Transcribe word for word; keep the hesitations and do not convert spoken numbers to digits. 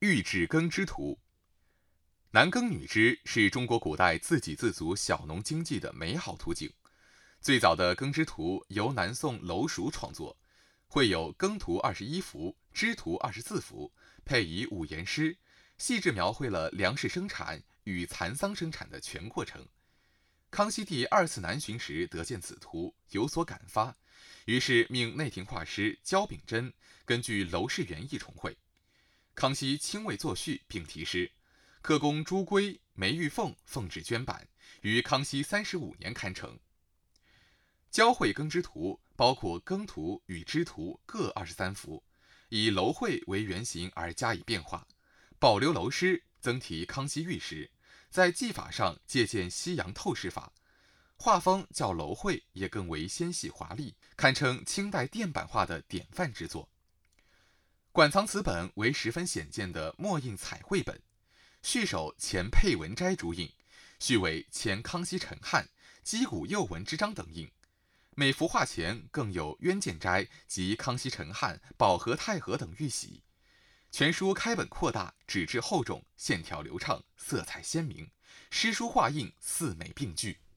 玉制耕织图。男耕女织是中国古代自给自足小农经济的美好图景。最早的耕织图由南宋娄熟创作，绘有耕图二十一幅，织图二十四幅，配以五言诗，细致描绘了粮食生产与蚕桑生产的全过程。康熙帝二次南巡时得见此图，有所感发，于是命内廷画师焦秉真根据娄氏原意重绘。康熙亲为作序，并题诗，刻工朱圭、梅玉凤奉制绢版，于康熙三十五年刊成。焦绘耕织图包括耕图与织图各二十三幅，以娄绘为原型而加以变化，保留娄诗，增题康熙御诗，在技法上借鉴西洋透视法，画风较娄绘也更为纤细华丽，堪称清代电版画的典范之作。馆藏此本为十分显见的墨印彩绘本，序首前佩文斋竹印，序尾前康熙陈汉、击鼓右文之章等印。每幅画前更有渊见斋及康熙陈汉、保和太和等玉玺。全书开本扩大，纸质厚重，线条流畅，色彩鲜明，诗书画印四美并具。